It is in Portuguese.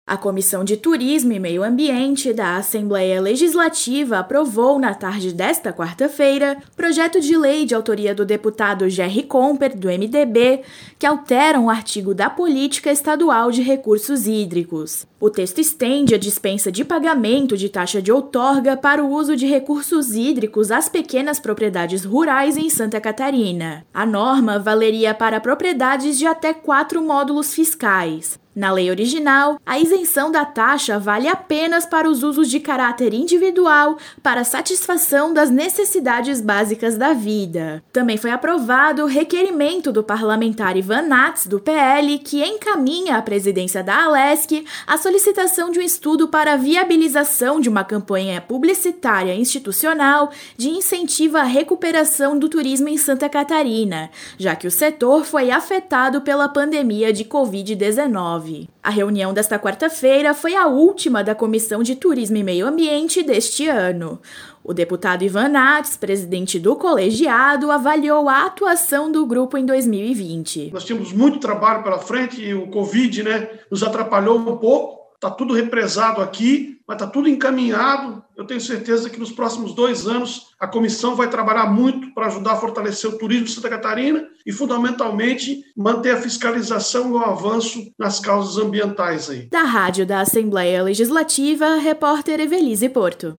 A Comissão de Turismo e Meio Ambiente da Assembleia Legislativa aprovou, na tarde desta quarta-feira, projeto de lei de autoria do deputado Gerry Comper, do MDB, que altera um artigo da Política Estadual de Recursos Hídricos. O texto estende a dispensa de pagamento de taxa de outorga para o uso de recursos hídricos às pequenas propriedades rurais em Santa Catarina. A norma valeria para propriedades de até 4 módulos fiscais. Na lei original, a isenção da taxa vale apenas para os usos de caráter individual para satisfação das necessidades básicas da vida. Também foi aprovado o requerimento do parlamentar Ivan Nats, do PL, que encaminha à presidência da Alesc a solicitação de um estudo para a viabilização de uma campanha publicitária institucional de incentivo à recuperação do turismo em Santa Catarina, já que o setor foi afetado pela pandemia de Covid-19. A reunião desta quarta-feira foi a última da Comissão de Turismo e Meio Ambiente deste ano. O deputado Ivan Nats, presidente do colegiado, avaliou a atuação do grupo em 2020. Nós tínhamos muito trabalho pela frente e o Covid, nos atrapalhou um pouco. Está tudo represado aqui, mas está tudo encaminhado. Eu tenho certeza que nos próximos 2 anos a comissão vai trabalhar muito para ajudar a fortalecer o turismo de Santa Catarina e, fundamentalmente, manter a fiscalização e o avanço nas causas ambientais aí. Da Rádio da Assembleia Legislativa, repórter Evelise Porto.